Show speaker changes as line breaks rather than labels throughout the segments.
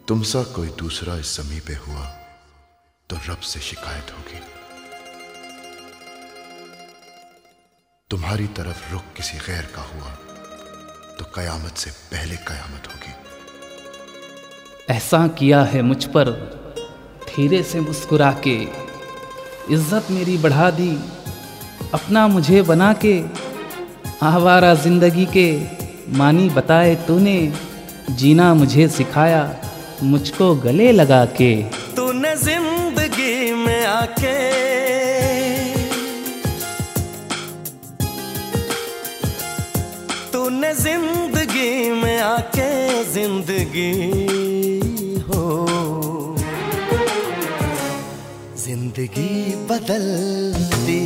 तुमसा कोई दूसरा इस ज़मीं पे हुआ तो रब से शिकायत होगी। तुम्हारी तरफ रुख किसी गैर का हुआ तो कयामत से पहले कयामत होगी।
एहसान किया है मुझ पर धीरे से मुस्कुरा के, इज्जत मेरी बढ़ा दी अपना मुझे बना के। आवारा जिंदगी के मानी बताए तूने, जीना मुझे सिखाया मुझको गले लगा के।
तूने जिंदगी में आके तूने जिंदगी में आके जिंदगी हो जिंदगी बदल दी।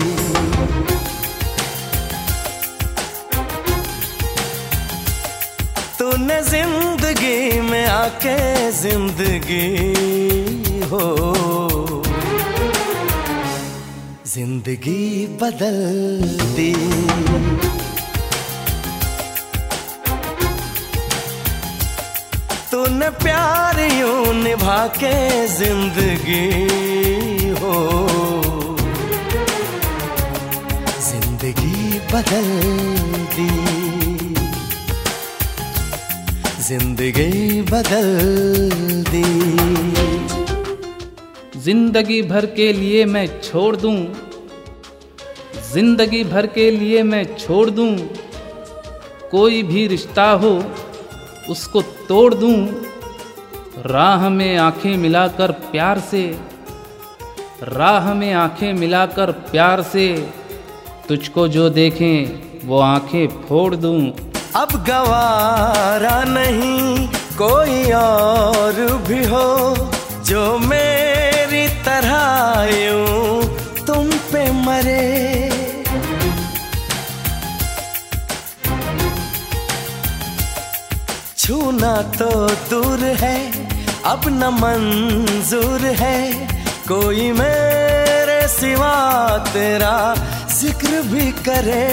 तूने जिंदगी में आके जिंदगी हो जिंदगी बदल दी। तूने प्यार यूं निभा के जिंदगी हो जिंदगी बदल दी। जिंदगी बदल दी।
जिंदगी भर के लिए मैं छोड़ दूं, जिंदगी भर के लिए मैं छोड़ दूं, कोई भी रिश्ता हो उसको तोड़ दूं। राह में आंखें मिलाकर प्यार से, राह में आंखें मिलाकर प्यार से, तुझको जो देखें वो आंखें फोड़ दूं।
अब गवारा नहीं कोई और भी हो जो मेरी तरह यूं तुम पे मरे। छूना तो दूर है अब न मंजूर है, कोई मेरे सिवा तेरा जिक्र भी करे।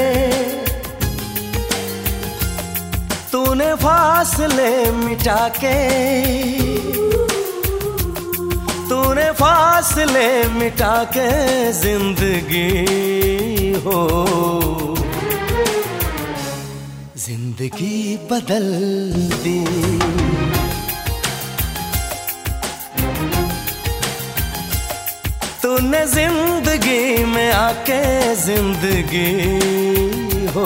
तूने फासले मिटा के, तूने फासले मिटा के जिंदगी हो जिंदगी बदल दी। तूने जिंदगी में आके जिंदगी हो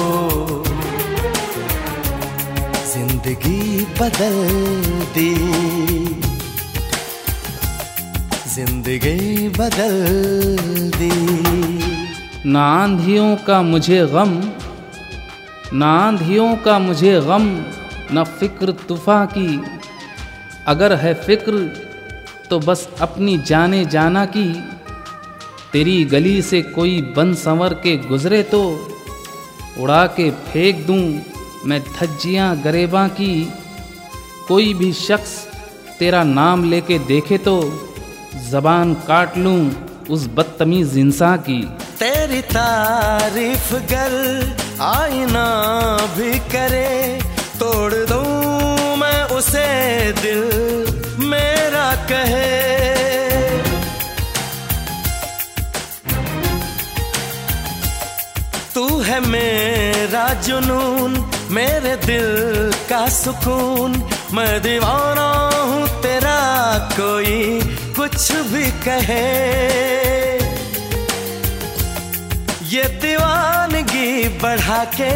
जिंदगी बदल दी। जिंदगी बदल दी।
ना आंधियों का मुझे गम, ना आंधियों का मुझे गम, न फिक्र तूफान की। अगर है फिक्र तो बस अपनी जाने जाना की। तेरी गली से कोई बन संवर के गुजरे तो उड़ा के फेंक दूं मैं धज्जियाँ गरेबां की। कोई भी शख्स तेरा नाम लेके देखे तो ज़बान काट लूं उस बदतमीज इंसान की।
तेरी तारीफ गर आईना भी करे, तोड़ दूं मैं उसे दिल मेरा कहे। तू है मेरा जुनून मेरे दिल का सुकून, मैं दीवाना हूँ तेरा कोई कुछ भी कहे। ये दीवानगी बढ़ा के,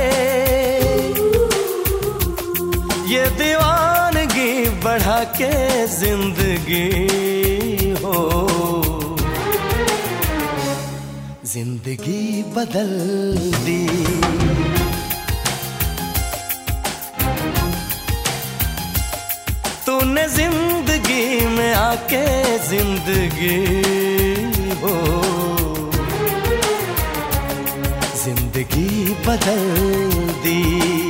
ये दीवानगी बढ़ा के जिंदगी हो जिंदगी बदल दी। तूने जिंदगी में आके जिंदगी हो जिंदगी बदल दी।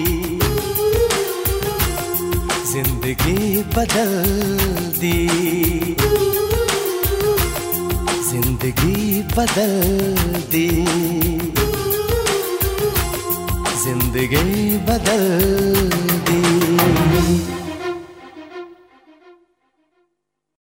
जिंदगी बदल दी। जिंदगी बदल दी। जिंदगी बदल